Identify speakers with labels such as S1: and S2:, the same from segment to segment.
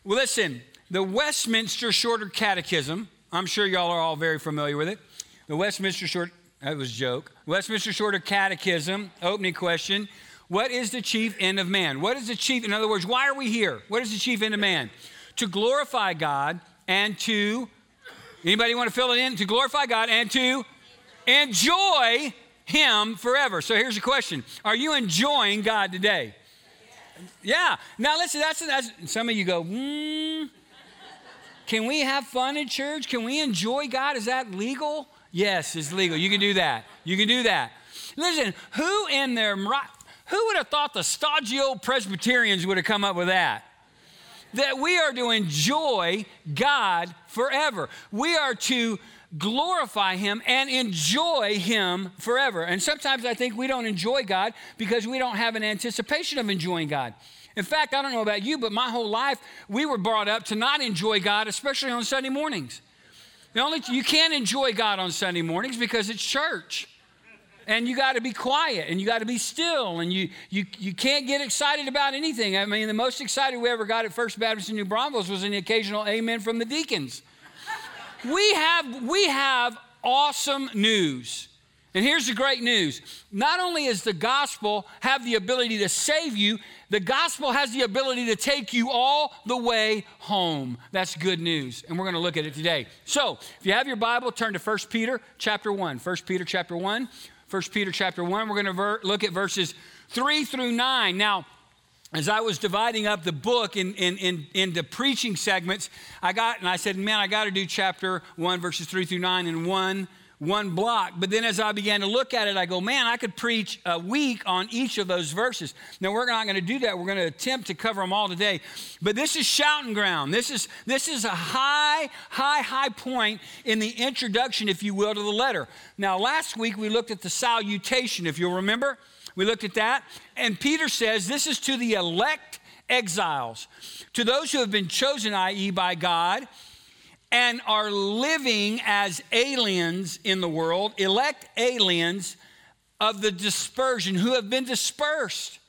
S1: Well, listen, the Westminster Shorter Catechism, I'm sure y'all are all very familiar with it. The that was a joke. Westminster Shorter Catechism, opening question. What is the chief end of man? What is the chief, in other words, why are we here? What is the chief end of man? To glorify God and to, anybody want to fill it in? To glorify God and to enjoy Him forever. So here's the question. Are you enjoying God today? Yeah. Now listen, that's some of you go, can we have fun in church? Can we enjoy God? Is that legal? Yes, it's legal. You can do that. You can do that. Listen, who would have thought the stodgy old Presbyterians would have come up with that? That we are to enjoy God forever. We are to glorify Him and enjoy Him forever. And sometimes I think we don't enjoy God because we don't have an anticipation of enjoying God. In fact, I don't know about you, but my whole life, we were brought up to not enjoy God, especially on Sunday mornings. You can't enjoy God on Sunday mornings because it's church. And you got to be quiet and you got to be still and you can't get excited about anything. I mean, the most excited we ever got at First Baptist in New Braunfels was an occasional amen from the deacons. We have awesome news. And here's the great news. Not only does the gospel have the ability to save you, the gospel has the ability to take you all the way home. That's good news. And we're going to look at it today. So if you have your Bible, turn to 1 Peter chapter 1. 1 Peter chapter 1. 1 Peter chapter 1. We're going to look at verses 3 through 9. Now, as I was dividing up the book into preaching segments, I said, man, I got to do chapter 1, verses 3 through 9 in one block. But then as I began to look at it, I go, man, I could preach a week on each of those verses. Now, we're not going to do that. We're going to attempt to cover them all today. But this is shouting ground. This is a high point in the introduction, if you will, to the letter. Now, last week we looked at the salutation, if you'll remember. We looked at that. And Peter says this is to the elect exiles, to those who have been chosen, i.e. by God, and are living as aliens in the world, elect aliens of the dispersion, who have been dispersed.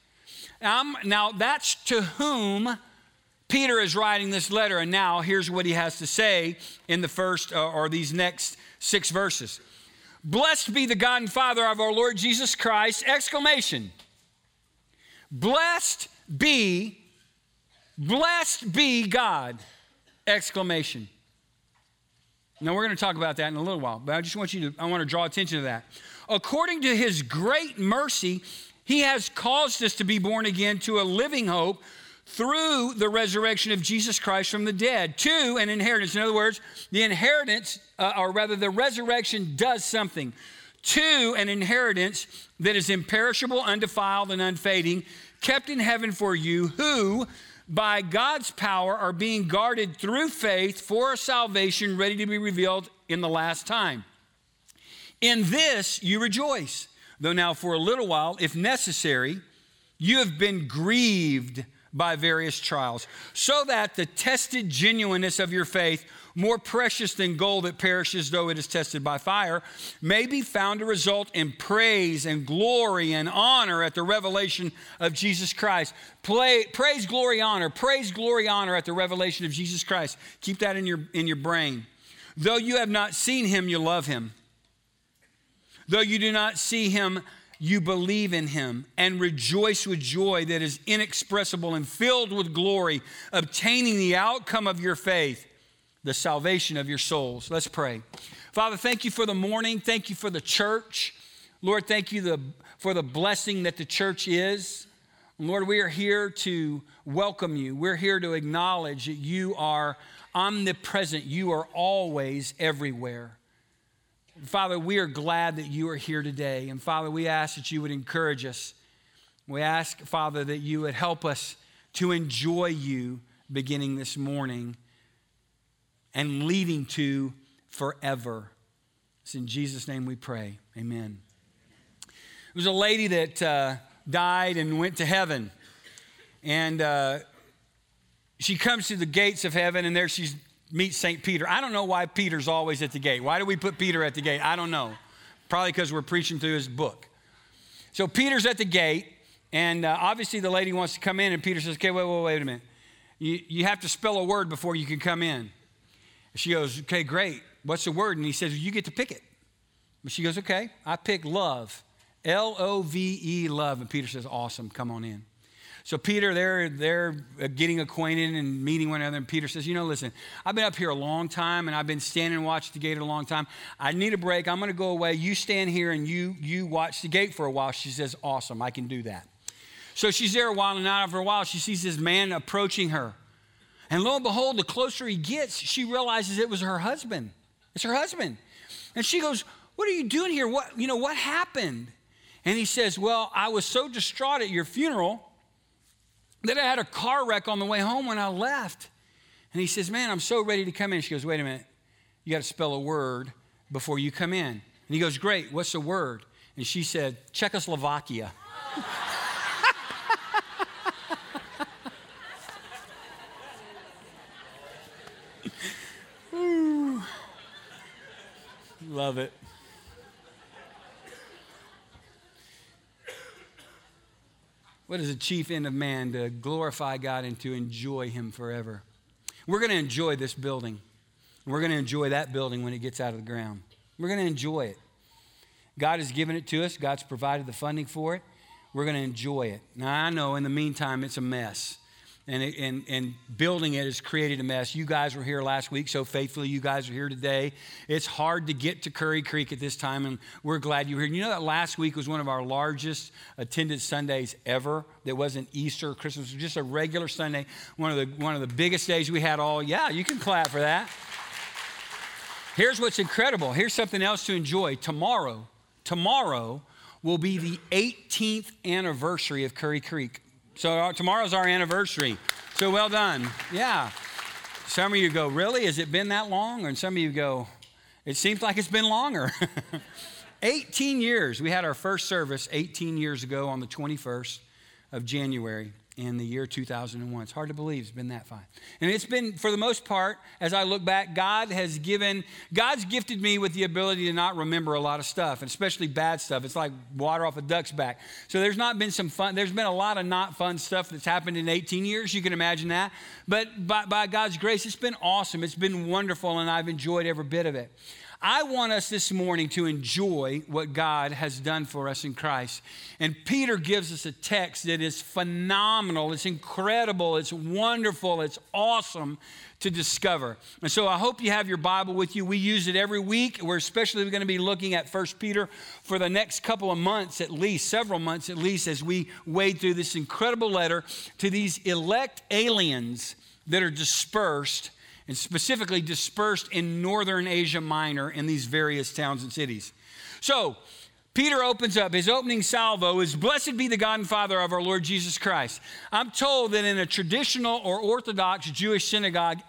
S1: Now that's to whom Peter is writing this letter. And now here's what he has to say in the first or these next 6 verses. Blessed be the God and Father of our Lord Jesus Christ, exclamation. Blessed be God, exclamation. Now, we're going to talk about that in a little while, but I want to draw attention to that. According to His great mercy, He has caused us to be born again to a living hope through the resurrection of Jesus Christ from the dead, to an inheritance. In other words, the inheritance, or rather the resurrection does something, to an inheritance that is imperishable, undefiled, and unfading, kept in heaven for you, who by God's power are being guarded through faith for a salvation ready to be revealed in the last time. In this you rejoice, though now for a little while, if necessary, you have been grieved by various trials, so that the tested genuineness of your faith, more precious than gold that perishes though it is tested by fire, may be found to result in praise and glory and honor at the revelation of Jesus Christ. Praise, glory, honor at the revelation of Jesus Christ. Keep that in your brain. Though you have not seen Him, you love Him. Though you do not see Him, you believe in Him and rejoice with joy that is inexpressible and filled with glory, obtaining the outcome of your faith, the salvation of your souls. Let's pray. Father, thank you for the morning. Thank you for the church. Lord, thank you for the blessing that the church is. Lord, we are here to welcome you. We're here to acknowledge that you are omnipresent. You are always everywhere. Father, we are glad that you are here today. And Father, we ask that you would encourage us. We ask, Father, that you would help us to enjoy you beginning this morning and leading to forever. It's in Jesus' name we pray. Amen. There was a lady that died and went to heaven. And she comes to the gates of heaven, and there she meets St. Peter. I don't know why Peter's always at the gate. Why do we put Peter at the gate? I don't know. Probably because we're preaching through his book. So Peter's at the gate, and obviously the lady wants to come in, and Peter says, okay, wait a minute. You have to spell a word before you can come in. She goes, okay, great. What's the word? And he says, you get to pick it. But she goes, okay, I pick love. L-O-V-E, love. And Peter says, awesome, come on in. So Peter, they're getting acquainted and meeting one another. And Peter says, listen, I've been up here a long time and I've been standing and watching the gate a long time. I need a break. I'm going to go away. You stand here and you watch the gate for a while. She says, awesome, I can do that. So she's there a while, and not after a while, she sees this man approaching her. And lo and behold, the closer he gets, she realizes it was her husband. It's her husband. And she goes, what are you doing here? What happened? And he says, well, I was so distraught at your funeral that I had a car wreck on the way home when I left. And he says, man, I'm so ready to come in. She goes, wait a minute. You got to spell a word before you come in. And he goes, great. What's the word? And she said, Czechoslovakia. Ooh. Love it. What is the chief end of man? To glorify God and to enjoy him forever. We're going to enjoy this building. We're going to enjoy that building when it gets out of the ground. We're going to enjoy it. God has given it to us. God's provided the funding for it. We're going to enjoy it. Now, I know in the meantime, it's a mess. And building it has created a mess. You guys were here last week, so faithfully you guys are here today. It's hard to get to Curry Creek at this time, and we're glad you're here. You know that last week was one of our largest attended Sundays ever. That wasn't Easter or Christmas. It was just a regular Sunday, one of the biggest days we had all. Yeah, you can clap for that. Here's what's incredible. Here's something else to enjoy. Tomorrow will be the 18th anniversary of Curry Creek. So tomorrow's our anniversary. So well done. Yeah. Some of you go, really? Has it been that long? And some of you go, it seems like it's been longer. 18 years. We had our first service 18 years ago on the 21st of January in the year 2001. It's hard to believe it's been that far. And it's been, for the most part, as I look back, God's gifted me with the ability to not remember a lot of stuff, and especially bad stuff. It's like water off a duck's back. So there's not been some fun. There's been a lot of not fun stuff that's happened in 18 years. You can imagine that. But by God's grace, it's been awesome. It's been wonderful, and I've enjoyed every bit of it. I want us this morning to enjoy what God has done for us in Christ. And Peter gives us a text that is phenomenal. It's incredible. It's wonderful. It's awesome to discover. And so I hope you have your Bible with you. We use it every week. We're especially going to be looking at 1 Peter for the next couple of months at least, several months at least, as we wade through this incredible letter to these elect aliens that are dispersed, and specifically dispersed in northern Asia Minor in these various towns and cities. So Peter opens up. His opening salvo is, blessed be the God and Father of our Lord Jesus Christ. I'm told that in a traditional or Orthodox Jewish synagogue,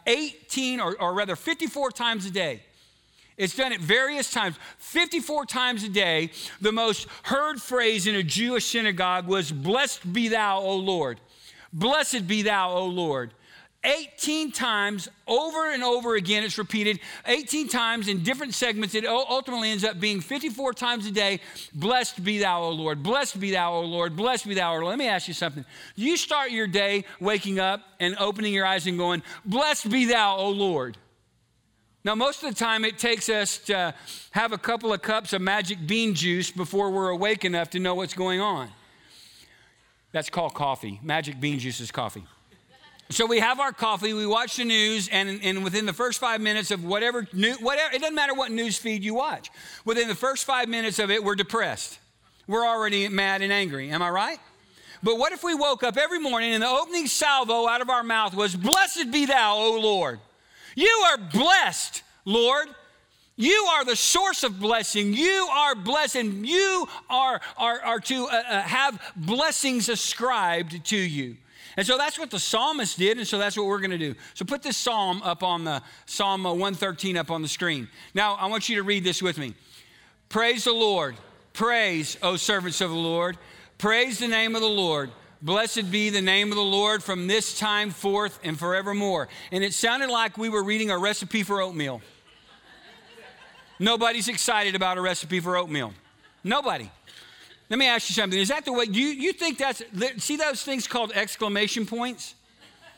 S1: 54 times a day, it's done at various times, 54 times a day, the most heard phrase in a Jewish synagogue was, blessed be thou, O Lord. Blessed be thou, O Lord. 18 times, over and over again, it's repeated 18 times in different segments. It ultimately ends up being 54 times a day. Blessed be thou, O Lord. Blessed be thou, O Lord. Blessed be thou, O Lord. Let me ask you something. Do you start your day waking up and opening your eyes and going, blessed be thou, O Lord? Now, most of the time, it takes us to have a couple of cups of magic bean juice before we're awake enough to know what's going on. That's called coffee. Magic bean juice is coffee. So we have our coffee, we watch the news, and within the first 5 minutes of whatever, it doesn't matter what news feed you watch. Within the first 5 minutes of it, we're depressed. We're already mad and angry. Am I right? But what if we woke up every morning and the opening salvo out of our mouth was, blessed be thou, O Lord. You are blessed, Lord. You are the source of blessing. You are blessed, and you are to have blessings ascribed to you. And so that's what the psalmist did, and so that's what we're going to do. So put this psalm up on the Psalm 113 up on the screen. Now, I want you to read this with me. Praise the Lord. Praise, O servants of the Lord. Praise the name of the Lord. Blessed be the name of the Lord from this time forth and forevermore. And it sounded like we were reading a recipe for oatmeal. Nobody's excited about a recipe for oatmeal. Nobody. Let me ask you something. Is that the way, you think see those things called exclamation points?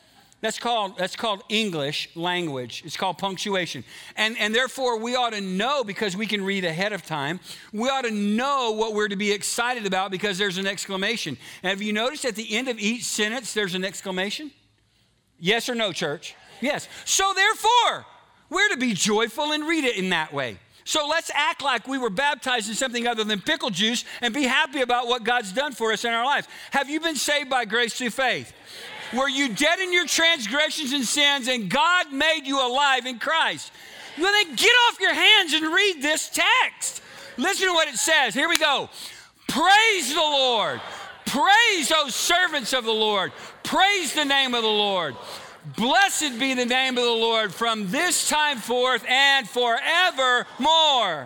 S1: That's called English language. It's called punctuation. And therefore, we ought to know, because we can read ahead of time, we ought to know what we're to be excited about because there's an exclamation. And have you noticed at the end of each sentence, there's an exclamation? Yes or no, church? Yes. So therefore, we're to be joyful and read it in that way. So let's act like we were baptized in something other than pickle juice and be happy about what God's done for us in our lives. Have you been saved by grace through faith? Were you dead in your transgressions and sins, and God made you alive in Christ? Well, then get off your hands and read this text. Listen to what it says. Here we go. Praise the Lord. Praise those servants of the Lord. Praise the name of the Lord. Blessed be the name of the Lord from this time forth and forevermore.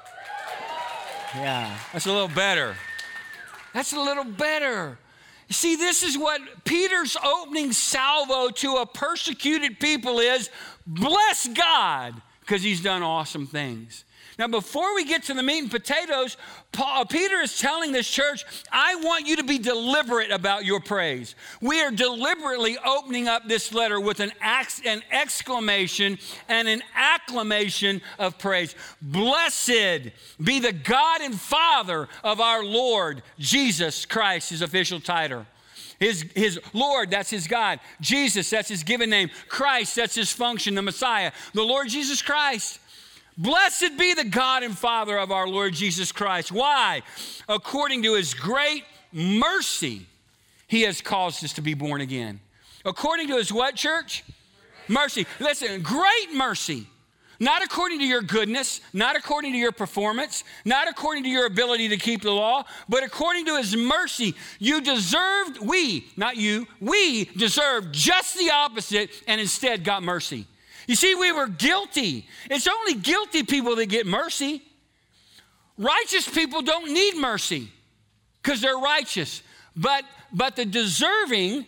S1: Yeah, that's a little better. That's a little better. See, this is what Peter's opening salvo to a persecuted people is. Bless God, because he's done awesome things. Now, before we get to the meat and potatoes, Peter is telling this church, I want you to be deliberate about your praise. We are deliberately opening up this letter with an exclamation and an acclamation of praise. Blessed be the God and Father of our Lord Jesus Christ, his official title. His Lord, that's his God. Jesus, that's his given name. Christ, that's his function, the Messiah. The Lord Jesus Christ. Blessed be the God and Father of our Lord Jesus Christ. Why? According to his great mercy, he has caused us to be born again. According to his what, church? Mercy. Listen, great mercy. Not according to your goodness, not according to your performance, not according to your ability to keep the law, but according to his mercy. You deserved, we deserved just the opposite and instead got mercy. You see, we were guilty. It's only guilty people that get mercy. Righteous people don't need mercy because they're righteous. But the deserving,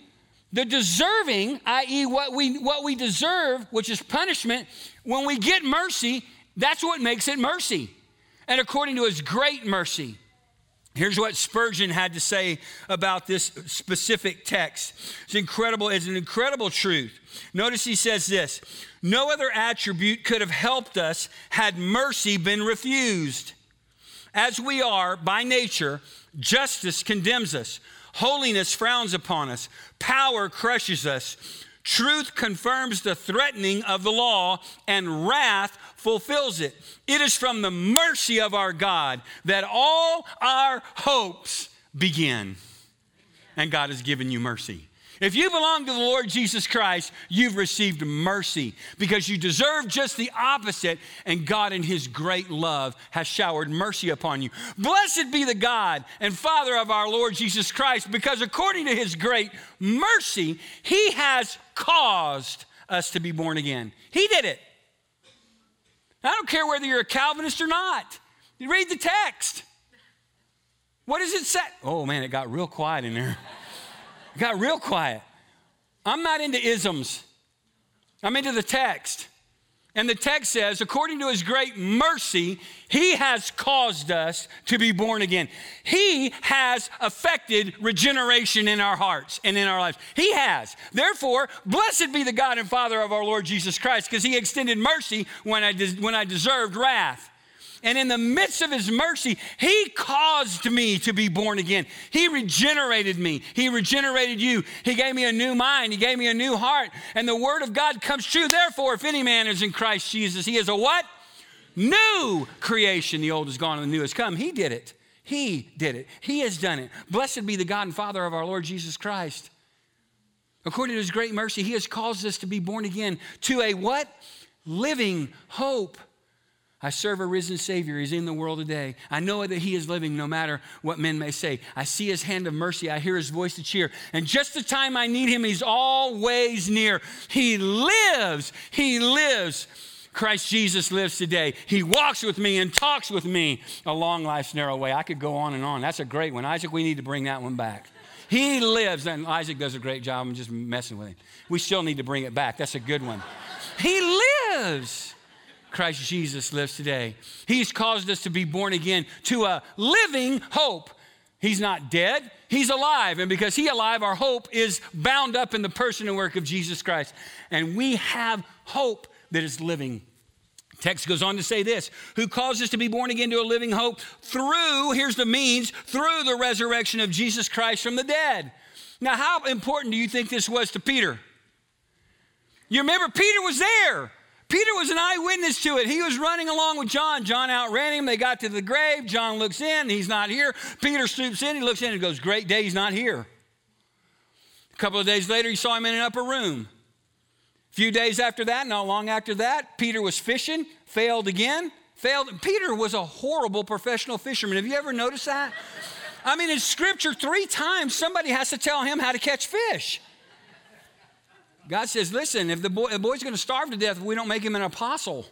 S1: i.e. what we deserve, which is punishment, when we get mercy, that's what makes it mercy. And according to his great mercy. Here's what Spurgeon had to say about this specific text. It's incredible. It's an incredible truth. Notice he says this: no other attribute could have helped us had mercy been refused. As we are, by nature, justice condemns us. Holiness frowns upon us. Power crushes us. Truth confirms the threatening of the law, and wrath fulfills it. It is from the mercy of our God that all our hopes begin. And God has given you mercy. If you belong to the Lord Jesus Christ, you've received mercy because you deserve just the opposite, and God in his great love has showered mercy upon you. Blessed be the God and Father of our Lord Jesus Christ, because according to his great mercy, he has caused us to be born again. He did it. I don't care whether you're a Calvinist or not. You read the text. What does it say? Oh man, it got real quiet in there. It got real quiet. I'm not into isms. I'm into the text. And the text says, according to his great mercy, he has caused us to be born again. He has affected regeneration in our hearts and in our lives. He has. Therefore, blessed be the God and Father of our Lord Jesus Christ, because he extended mercy when I deserved wrath. And in the midst of his mercy, he caused me to be born again. He regenerated me. He regenerated you. He gave me a new mind. He gave me a new heart. And the word of God comes true. Therefore, if any man is in Christ Jesus, he is a what? New creation. The old is gone and the new has come. He did it. He did it. He has done it. Blessed be the God and Father of our Lord Jesus Christ. According to his great mercy, he has caused us to be born again to a what? Living hope. I serve a risen Savior. He's in the world today. I know that he is living no matter what men may say. I see his hand of mercy. I hear his voice to cheer. And just the time I need him, he's always near. He lives. He lives. Christ Jesus lives today. He walks with me and talks with me along life's narrow way. I could go on and on. That's a great one. Isaac, we need to bring that one back. He lives. And Isaac does a great job. I'm just messing with him. We still need to bring it back. That's a good one. He lives. Christ Jesus lives today. He's caused us to be born again to a living hope. He's not dead, he's alive. And because he's alive, our hope is bound up in the person and work of Jesus Christ. And we have hope that is living. Text goes on to say this, who caused us to be born again to a living hope through, here's the means, through the resurrection of Jesus Christ from the dead. Now, how important do you think this was to Peter? You remember Peter was there. Peter was an eyewitness to it. He was running along with John. John outran him. They got to the grave. John looks in. He's not here. Peter stoops in. He looks in and goes, great day. He's not here. A couple of days later, he saw him in an upper room. A few days after that, not long after that, Peter was fishing, failed again, failed. Peter was a horrible professional fisherman. Have you ever noticed that? I mean, in Scripture, 3 times somebody has to tell him how to catch fish. God says, listen, if the boy's going to starve to death if we don't make him an apostle.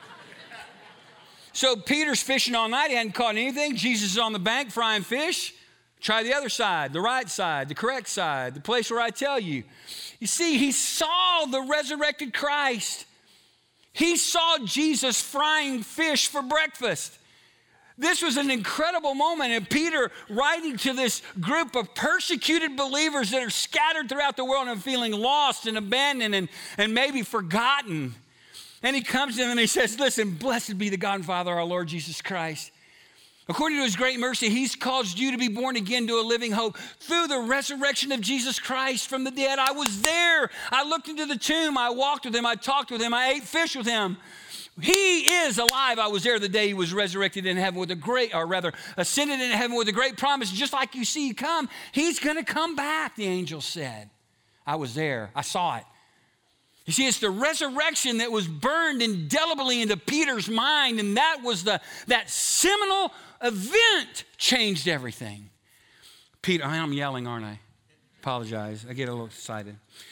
S1: So Peter's fishing all night. He hadn't caught anything. Jesus is on the bank frying fish. Try the other side, the right side, the correct side, the place where I tell you. You see, he saw the resurrected Christ. He saw Jesus frying fish for breakfast. This was an incredible moment, and Peter, writing to this group of persecuted believers that are scattered throughout the world and feeling lost and abandoned and maybe forgotten. And he comes to them and he says, listen, blessed be the God and Father, our Lord Jesus Christ. According to his great mercy, he's caused you to be born again to a living hope through the resurrection of Jesus Christ from the dead. I was there. I looked into the tomb. I walked with him. I talked with him. I ate fish with him. He is alive. I was there the day he was resurrected in heaven with ascended into heaven with a great promise. Just like you see come, he's going to come back, the angel said. I was there. I saw it. You see, it's the resurrection that was burned indelibly into Peter's mind, and that seminal event changed everything. Peter, I'm yelling, aren't I? Apologize. I get a little excited.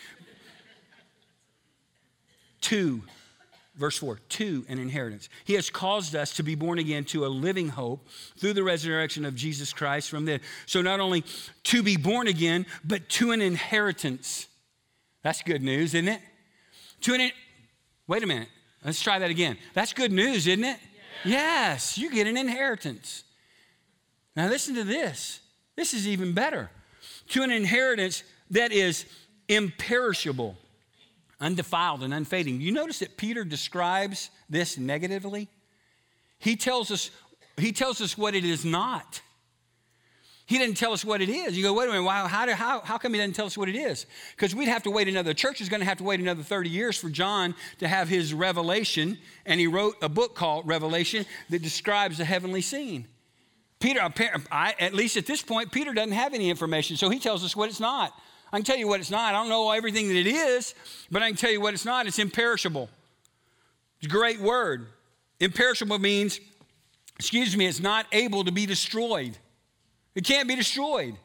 S1: 2. Verse 4, to an inheritance. He has caused us to be born again to a living hope through the resurrection of Jesus Christ from the dead. So not only to be born again, but to an inheritance. That's good news, isn't it? Wait a minute. Let's try that again. That's good news, isn't it? Yes, you get an inheritance. Now listen to this. This is even better. To an inheritance that is imperishable, undefiled and unfading. You notice that Peter describes this negatively? He tells us what it is not. He didn't tell us what it is. You go, wait a minute, how come he doesn't tell us what it is? Because we'd have to wait the church is going to have to wait another 30 years for John to have his revelation, and he wrote a book called Revelation that describes the heavenly scene. Peter, at least at this point, Peter doesn't have any information, so he tells us what it's not. I can tell you what it's not. I don't know everything that it is, but I can tell you what it's not. It's imperishable. It's a great word. Imperishable means, it's not able to be destroyed. It can't be destroyed.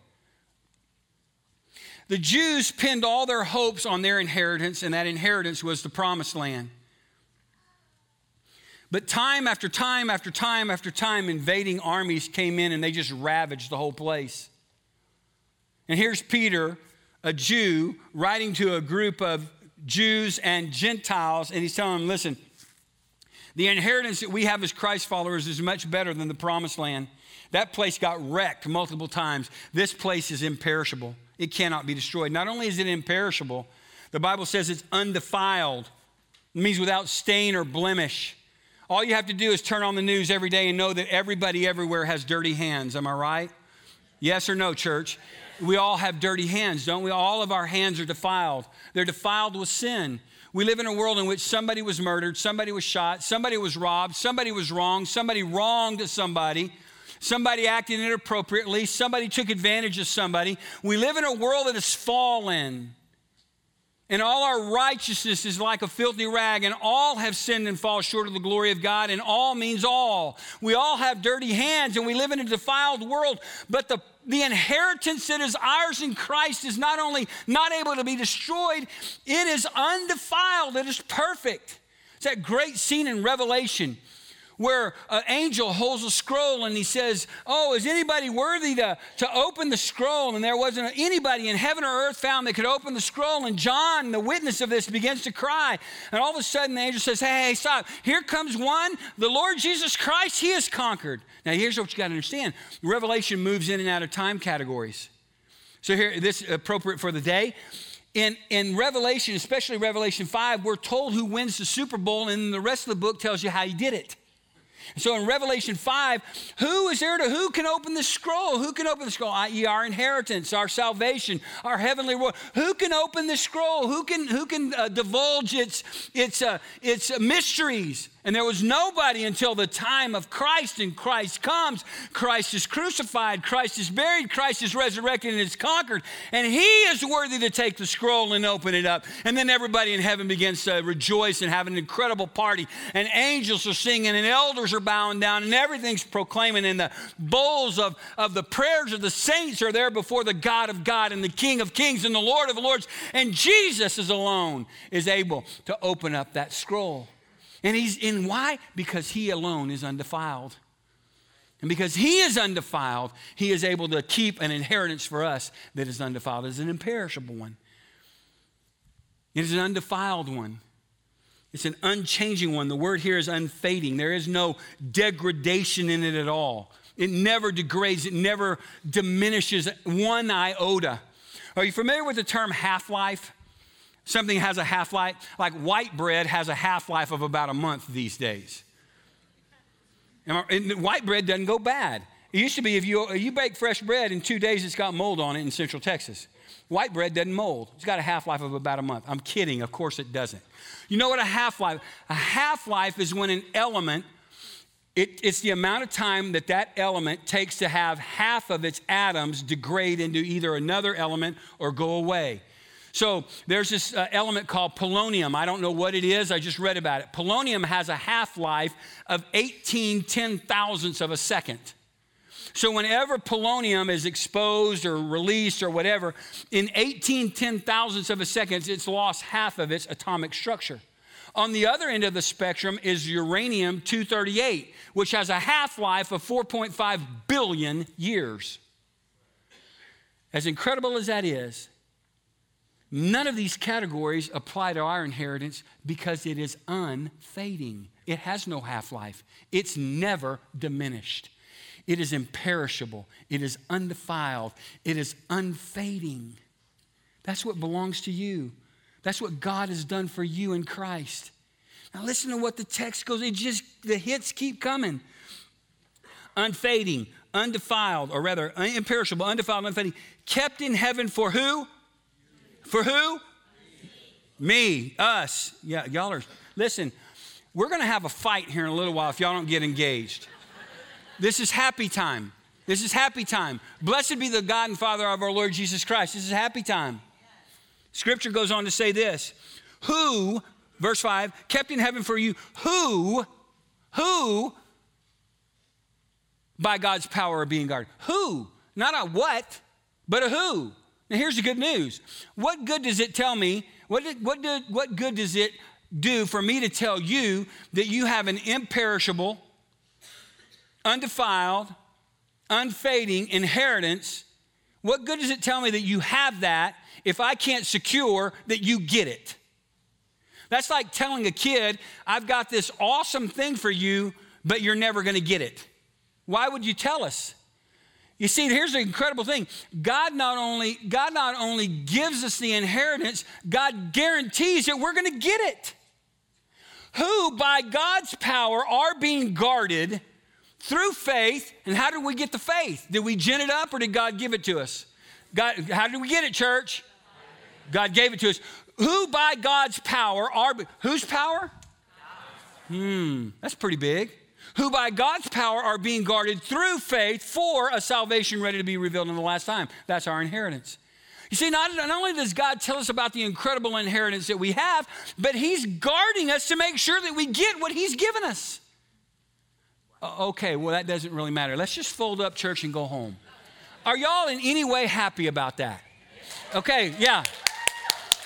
S1: The Jews pinned all their hopes on their inheritance, and that inheritance was the promised land. But time after time after time after time, invading armies came in and they just ravaged the whole place. And here's Peter, a Jew, writing to a group of Jews and Gentiles, and he's telling them, listen, the inheritance that we have as Christ followers is much better than the promised land. That place got wrecked multiple times. This place is imperishable. It cannot be destroyed. Not only is it imperishable, the Bible says it's undefiled. It means without stain or blemish. All you have to do is turn on the news every day and know that everybody everywhere has dirty hands. Am I right? Yes or no, church? We all have dirty hands, don't we? All of our hands are defiled. They're defiled with sin. We live in a world in which somebody was murdered, somebody was shot, somebody was robbed, somebody was wronged, somebody wronged somebody, somebody acted inappropriately, somebody took advantage of somebody. We live in a world that is fallen. And all our righteousness is like a filthy rag, and all have sinned and fall short of the glory of God, and all means all. We all have dirty hands, and we live in a defiled world, but the inheritance that is ours in Christ is not only not able to be destroyed, it is undefiled, it is perfect. It's that great scene in Revelation where an angel holds a scroll and he says, oh, is anybody worthy to open the scroll? And there wasn't anybody in heaven or earth found that could open the scroll. And John, the witness of this, begins to cry. And all of a sudden the angel says, hey, stop. Here comes one, the Lord Jesus Christ, he has conquered. Now here's what you got to understand. Revelation moves in and out of time categories. So here, this is appropriate for the day. In Revelation, especially Revelation 5, we're told who wins the Super Bowl, and the rest of the book tells you how he did it. So in Revelation 5, who can open the scroll? Who can open the scroll? I.e. our inheritance, our salvation, our heavenly reward. Who can open the scroll? Who can divulge its mysteries? And there was nobody until the time of Christ, and Christ comes. Christ is crucified, Christ is buried, Christ is resurrected and is conquered. And he is worthy to take the scroll and open it up. And then everybody in heaven begins to rejoice and have an incredible party. And angels are singing and elders are bowing down and everything's proclaiming. And the bowls of the prayers of the saints are there before the God of God and the King of Kings and the Lord of Lords. And Jesus is alone is able to open up that scroll. And why? Because he alone is undefiled. And because he is undefiled, he is able to keep an inheritance for us that is undefiled. It's an imperishable one. It is an undefiled one. It's an unchanging one. The word here is unfading. There is no degradation in it at all. It never degrades. It never diminishes one iota. Are you familiar with the term half-life? Something has a half-life, like white bread has a half-life of about a month these days. And white bread doesn't go bad. It used to be if you bake fresh bread, in 2 days it's got mold on it in Central Texas. White bread doesn't mold. It's got a half-life of about a month. I'm kidding. Of course it doesn't. You know what a half-life? A half-life is when an element, it's the amount of time that element takes to have half of its atoms degrade into either another element or go away. So there's this element called polonium. I don't know what it is. I just read about it. Polonium has a half-life of 18 ten-thousandths of a second. So whenever polonium is exposed or released or whatever, in 18 ten-thousandths of a second, it's lost half of its atomic structure. On the other end of the spectrum is uranium-238, which has a half-life of 4.5 billion years. As incredible as that is, none of these categories apply to our inheritance because it is unfading. It has no half-life. It's never diminished. It is imperishable. It is undefiled. It is unfading. That's what belongs to you. That's what God has done for you in Christ. Now listen to what the text goes. The hits keep coming. Unfading, undefiled, or rather imperishable, undefiled, unfading. Kept in heaven for who? For who? Me, us. Yeah, y'all are, listen, we're going to have a fight here in a little while if y'all don't get engaged. This is happy time. This is happy time. Blessed be the God and Father of our Lord Jesus Christ. This is happy time. Scripture goes on to say this. Who, verse 5, kept in heaven for you, who by God's power are being guarded. Who? Not a what, but a who. Now here's the good news. What good does it tell me? What good does it do for me to tell you that you have an imperishable, undefiled, unfading inheritance? What good does it tell me that you have that if I can't secure that you get it? That's like telling a kid, I've got this awesome thing for you, but you're never going to get it. Why would you tell us? You see, here's the incredible thing. God not only gives us the inheritance, God guarantees that we're going to get it. Who, by God's power, are being guarded through faith. And how did we get the faith? Did we gin it up or did God give it to us? God, how did we get it, church? God gave it to us. Who, by God's power, are, whose power? That's pretty big. Who by God's power are being guarded through faith for a salvation ready to be revealed in the last time. That's our inheritance. You see, not only does God tell us about the incredible inheritance that we have, but he's guarding us to make sure that we get what he's given us. Okay, well, that doesn't really matter. Let's just fold up church and go home. Are y'all in any way happy about that? Okay, yeah.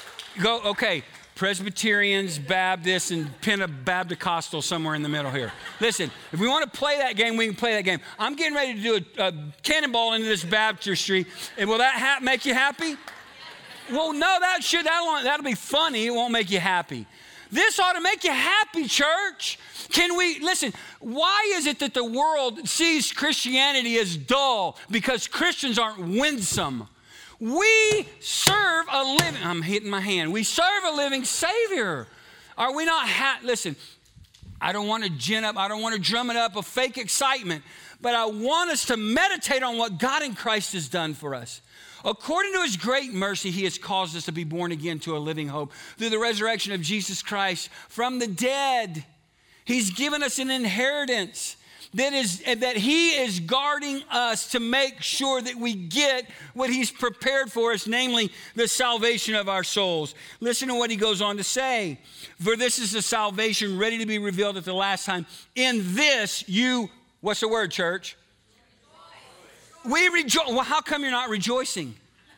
S1: Okay, Presbyterians, Baptists, and Pentabaptist somewhere in the middle here. Listen, if we want to play that game, we can play that game. I'm getting ready to do a cannonball into this baptistry. And will that make you happy? Well, no, that'll be funny. It won't make you happy. This ought to make you happy, church. Listen, why is it that the world sees Christianity as dull? Because Christians aren't winsome. We serve I'm hitting my hand. We serve a living Savior. Are we not listen, I don't want to I don't want to drum it up a fake excitement, but I want us to meditate on what God in Christ has done for us. According to his great mercy, he has caused us to be born again to a living hope through the resurrection of Jesus Christ from the dead. He's given us an inheritance that he is guarding us to make sure that we get what he's prepared for us, namely the salvation of our souls. Listen to what he goes on to say. For this is the salvation ready to be revealed at the last time. In this what's the word, church? We rejoice. Well, how come you're not rejoicing?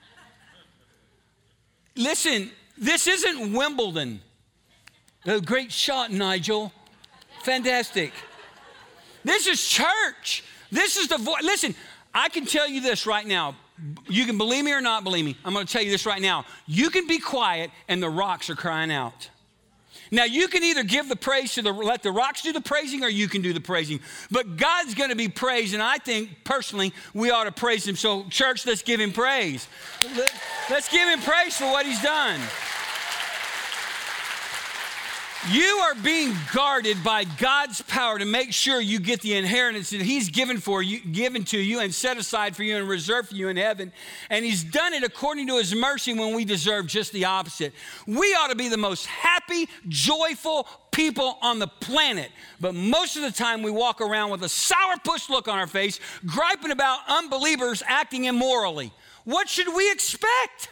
S1: Listen, this isn't Wimbledon. Oh, great shot, Nigel. Fantastic. This is church. This is the voice. Listen, I can tell you this right now. You can believe me or not believe me. I'm going to tell you this right now. You can be quiet and the rocks are crying out. Now, you can either give the praise let the rocks do the praising, or you can do the praising. But God's going to be praised, and I think, personally, we ought to praise him. So, church, let's give him praise. Let's give him praise for what he's done. You are being guarded by God's power to make sure you get the inheritance that he's given to you and set aside for you and reserved for you in heaven. And he's done it according to his mercy when we deserve just the opposite. We ought to be the most happy, joyful people on the planet. But most of the time we walk around with a sourpuss look on our face, griping about unbelievers acting immorally. What should we expect?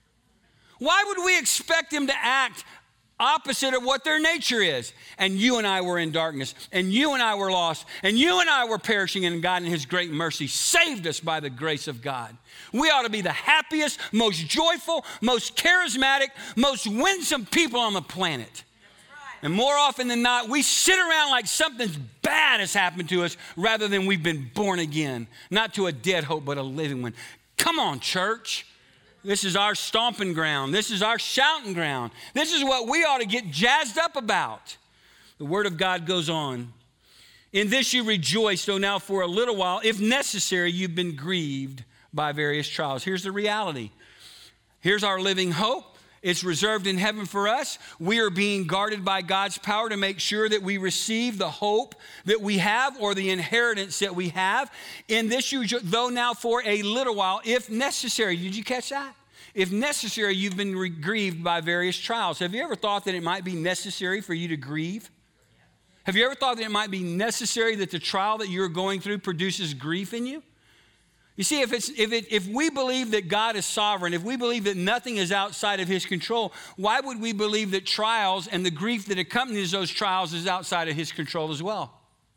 S1: Why would we expect them to act opposite of what their nature is? And you and I were in darkness, and you and I were lost, and you and I were perishing, and God in his great mercy saved us by the grace of God. We ought to be the happiest, most joyful, most charismatic, most winsome people on the planet. And more often than not, we sit around like something bad has happened to us rather than we've been born again, not to a dead hope, but a living one. Come on, church. This is our stomping ground. This is our shouting ground. This is what we ought to get jazzed up about. The word of God goes on. In this you rejoice, though now for a little while, if necessary, you've been grieved by various trials. Here's the reality. Here's our living hope. It's reserved in heaven for us. We are being guarded by God's power to make sure that we receive the hope that we have, or the inheritance that we have. In this, though now for a little while, if necessary. Did you catch that? If necessary, you've been grieved by various trials. Have you ever thought that it might be necessary for you to grieve? Have you ever thought that it might be necessary that the trial that you're going through produces grief in you? You see, if we believe that God is sovereign, if we believe that nothing is outside of his control, why would we believe that trials and the grief that accompanies those trials is outside of his control as well?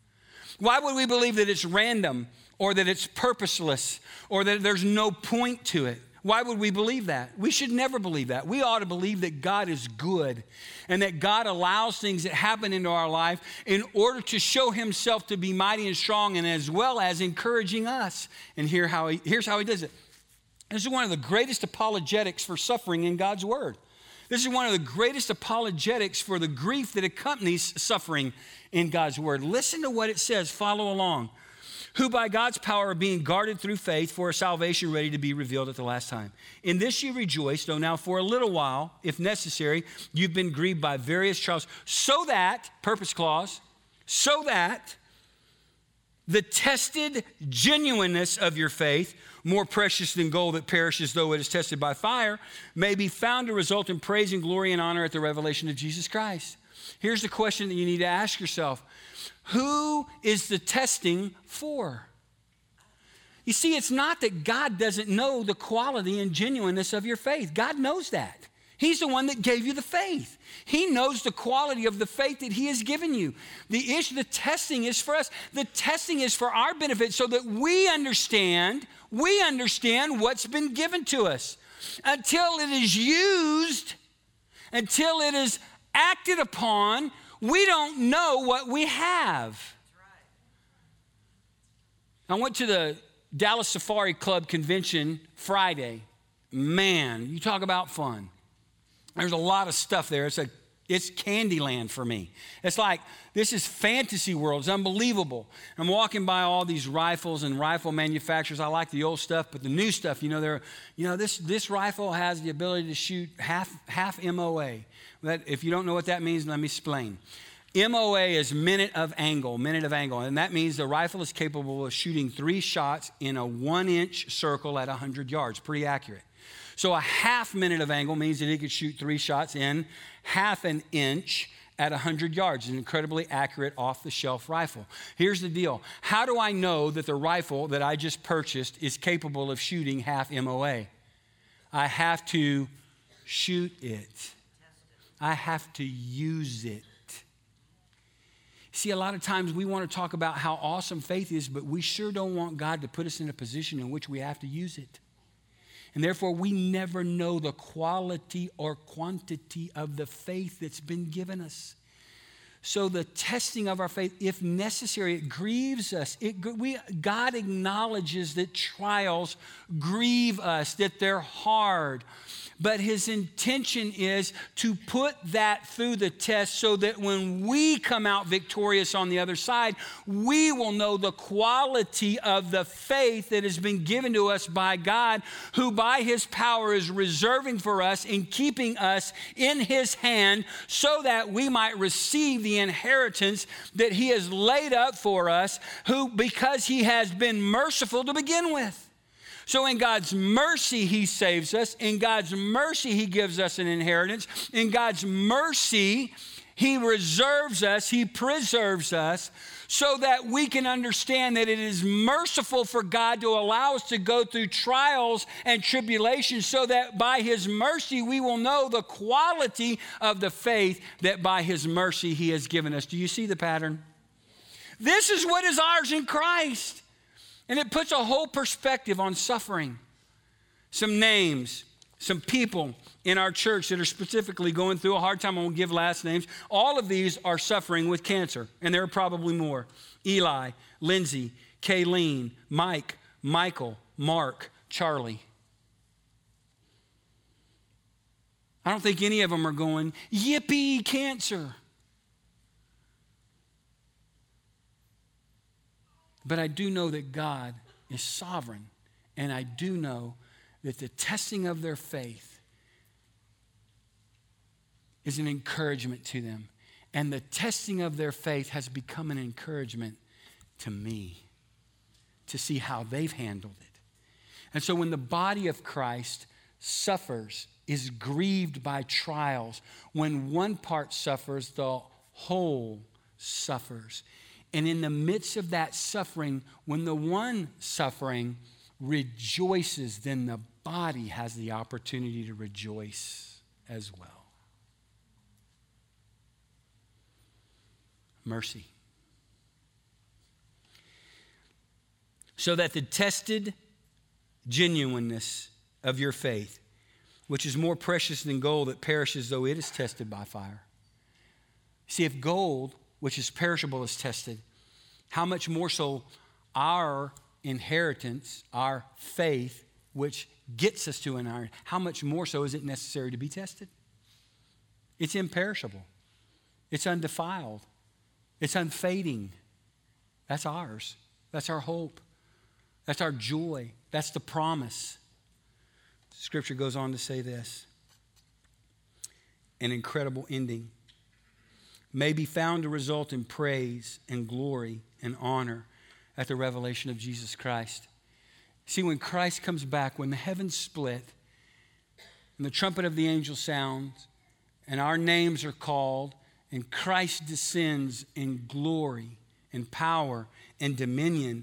S1: Why would we believe that it's random, or that it's purposeless, or that there's no point to it? Why would we believe that? We should never believe that. We ought to believe that God is good and that God allows things that happen into our life in order to show himself to be mighty and strong, and as well as encouraging us. And here's how he does it. This is one of the greatest apologetics for suffering in God's word. This is one of the greatest apologetics for the grief that accompanies suffering in God's word. Listen to what it says. Follow along. Who by God's power are being guarded through faith for a salvation ready to be revealed at the last time. In this you rejoice, though now for a little while, if necessary, you've been grieved by various trials, so that, purpose clause, so that the tested genuineness of your faith, more precious than gold that perishes though it is tested by fire, may be found to result in praise and glory and honor at the revelation of Jesus Christ. Here's the question that you need to ask yourself. Who is the testing for? You see, it's not that God doesn't know the quality and genuineness of your faith. God knows that. He's the one that gave you the faith. He knows the quality of the faith that he has given you. The testing is for us. The testing is for our benefit so that we understand what's been given to us. Until it is used, until it is acted upon, we don't know what we have. I went to the Dallas Safari Club convention Friday. Man, you talk about fun. There's a lot of stuff there. It's Candyland for me. It's like, this is fantasy world. It's unbelievable. I'm walking by all these rifles and rifle manufacturers. I like the old stuff, but the new stuff, this rifle has the ability to shoot half MOA. If you don't know what that means, let me explain. MOA is minute of angle, and that means the rifle is capable of shooting 3 shots in a 1-inch circle at 100 yards. Pretty accurate. So a half minute of angle means that he could shoot 3 shots in half an inch at 100 yards. An incredibly accurate off-the-shelf rifle. Here's the deal. How do I know that the rifle that I just purchased is capable of shooting half MOA? I have to shoot it. I have to use it. See, a lot of times we want to talk about how awesome faith is, but we sure don't want God to put us in a position in which we have to use it. And therefore, we never know the quality or quantity of the faith that's been given us. So the testing of our faith, if necessary, it grieves us. God acknowledges that trials grieve us, that they're hard. But his intention is to put that through the test so that when we come out victorious on the other side, we will know the quality of the faith that has been given to us by God, who by his power is reserving for us and keeping us in his hand so that we might receive the inheritance that he has laid up for us, because he has been merciful to begin with. So in God's mercy, he saves us. In God's mercy, he gives us an inheritance. In God's mercy, he reserves us, he preserves us, so that we can understand that it is merciful for God to allow us to go through trials and tribulations, so that by his mercy, we will know the quality of the faith that by his mercy he has given us. Do you see the pattern? This is what is ours in Christ. And it puts a whole perspective on suffering. Some names, some people in our church that are specifically going through a hard time. I won't give last names. All of these are suffering with cancer, and there are probably more. Eli, Lindsay, Kayleen, Mike, Michael, Mark, Charlie. I don't think any of them are going, yippee, cancer. But I do know that God is sovereign, and I do know that the testing of their faith is an encouragement to them. And the testing of their faith has become an encouragement to me to see how they've handled it. And so when the body of Christ suffers, is grieved by trials, when one part suffers, the whole suffers. And in the midst of that suffering, when the one suffering rejoices, then the body has the opportunity to rejoice as well. Mercy. So that the tested genuineness of your faith, which is more precious than gold that perishes though it is tested by fire. See, if gold, which is perishable, is tested, how much more so our inheritance, our faith, which gets us to an iron, how much more so is it necessary to be tested? It's imperishable. It's undefiled. It's unfading. That's ours. That's our hope. That's our joy. That's the promise. Scripture goes on to say this. An incredible ending may be found to result in praise and glory and honor at the revelation of Jesus Christ. See, when Christ comes back, when the heavens split and the trumpet of the angel sounds and our names are called and Christ descends in glory and power and dominion,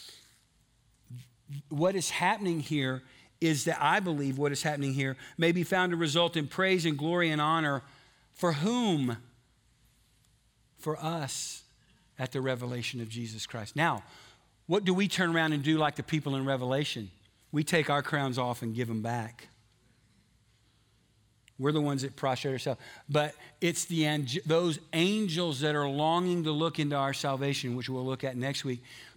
S1: what is happening here is that I believe what is happening here may be found to result in praise and glory and honor for whom? For us at the revelation of Jesus Christ. Now, what do we turn around and do like the people in Revelation? We take our crowns off and give them back. We're the ones that prostrate ourselves. But it's those angels that are longing to look into our salvation, which we'll look at next week.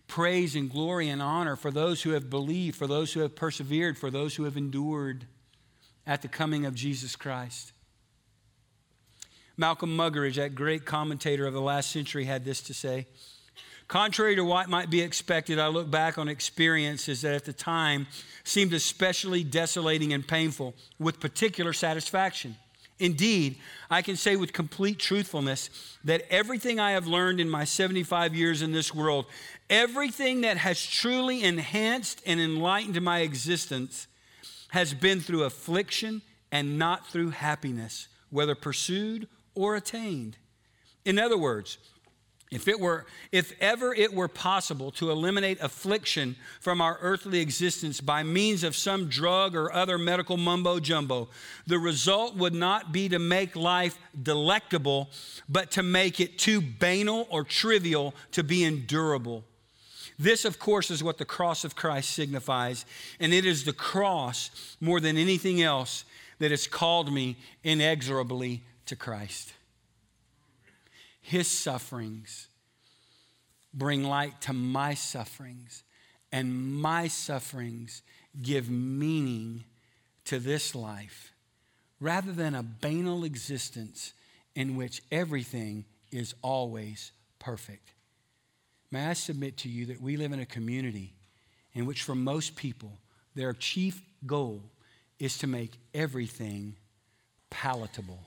S1: praise and glory and honor for those who have believed, for those who have persevered, for those who have endured at the coming of Jesus Christ. Malcolm Muggeridge, that great commentator of the last century, had this to say: contrary to what might be expected, I look back on experiences that at the time seemed especially desolating and painful with particular satisfaction. Indeed, I can say with complete truthfulness that everything I have learned in my 75 years in this world, everything that has truly enhanced and enlightened my existence, has been through affliction and not through happiness, whether pursued or attained. In other words, if ever it were possible to eliminate affliction from our earthly existence by means of some drug or other medical mumbo jumbo, the result would not be to make life delectable, but to make it too banal or trivial to be endurable. This, of course, is what the cross of Christ signifies, and it is the cross more than anything else that has called me inexorably to Christ. His sufferings bring light to my sufferings, and my sufferings give meaning to this life, rather than a banal existence in which everything is always perfect. May I submit to you that we live in a community in which, for most people, their chief goal is to make everything palatable.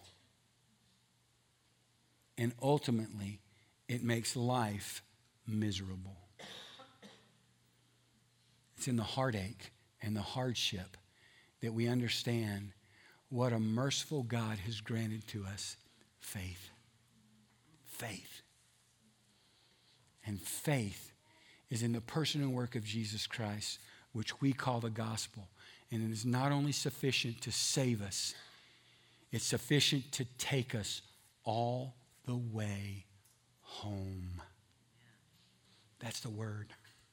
S1: And ultimately, it makes life miserable. It's in the heartache and the hardship that we understand what a merciful God has granted to us: faith. Faith. And faith is in the person and work of Jesus Christ, which we call the gospel. And it is not only sufficient to save us, it's sufficient to take us all the way home. That's the word.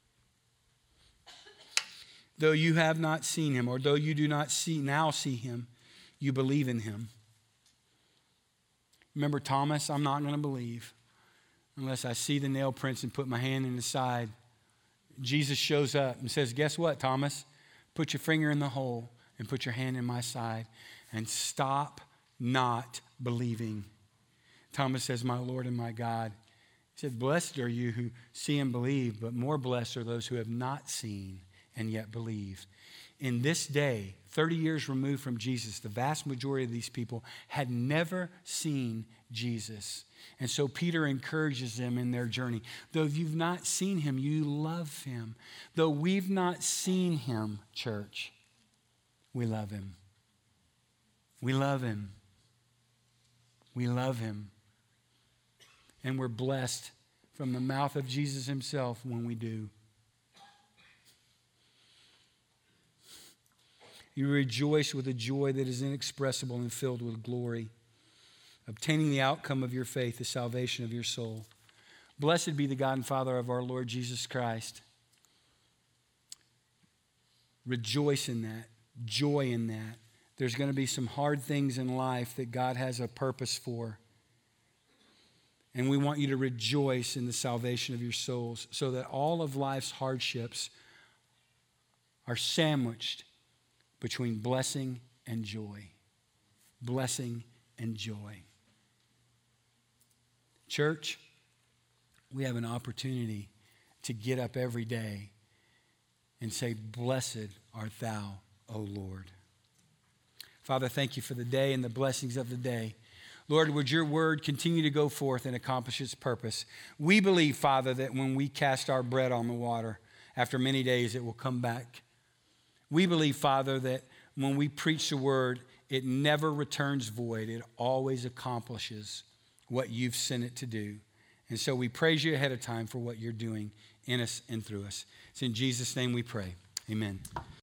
S1: Though you have not seen him, or though you do not see him, you believe in him. Remember Thomas? I'm not going to believe unless I see the nail prints and put my hand in his side. Jesus shows up and says, guess what, Thomas? Put your finger in the hole and put your hand in my side and stop not believing. Thomas says, my Lord and my God. He said, blessed are you who see and believe, but more blessed are those who have not seen and yet believe. In this day, 30 years removed from Jesus, the vast majority of these people had never seen Jesus. And so Peter encourages them in their journey. Though you've not seen him, you love him. Though we've not seen him, church, we love him. We love him. We love him. And we're blessed from the mouth of Jesus himself when we do. You rejoice with a joy that is inexpressible and filled with glory, obtaining the outcome of your faith, the salvation of your soul. Blessed be the God and Father of our Lord Jesus Christ. Rejoice in that, joy in that. There's going to be some hard things in life that God has a purpose for. And we want you to rejoice in the salvation of your souls so that all of life's hardships are sandwiched between blessing and joy. Blessing and joy. Church, we have an opportunity to get up every day and say, blessed art thou, O Lord. Father, thank you for the day and the blessings of the day. Lord, would your word continue to go forth and accomplish its purpose? We believe, Father, that when we cast our bread on the water, after many days it will come back. We believe, Father, that when we preach the word, it never returns void. It always accomplishes what you've sent it to do. And so we praise you ahead of time for what you're doing in us and through us. It's in Jesus' name we pray. Amen.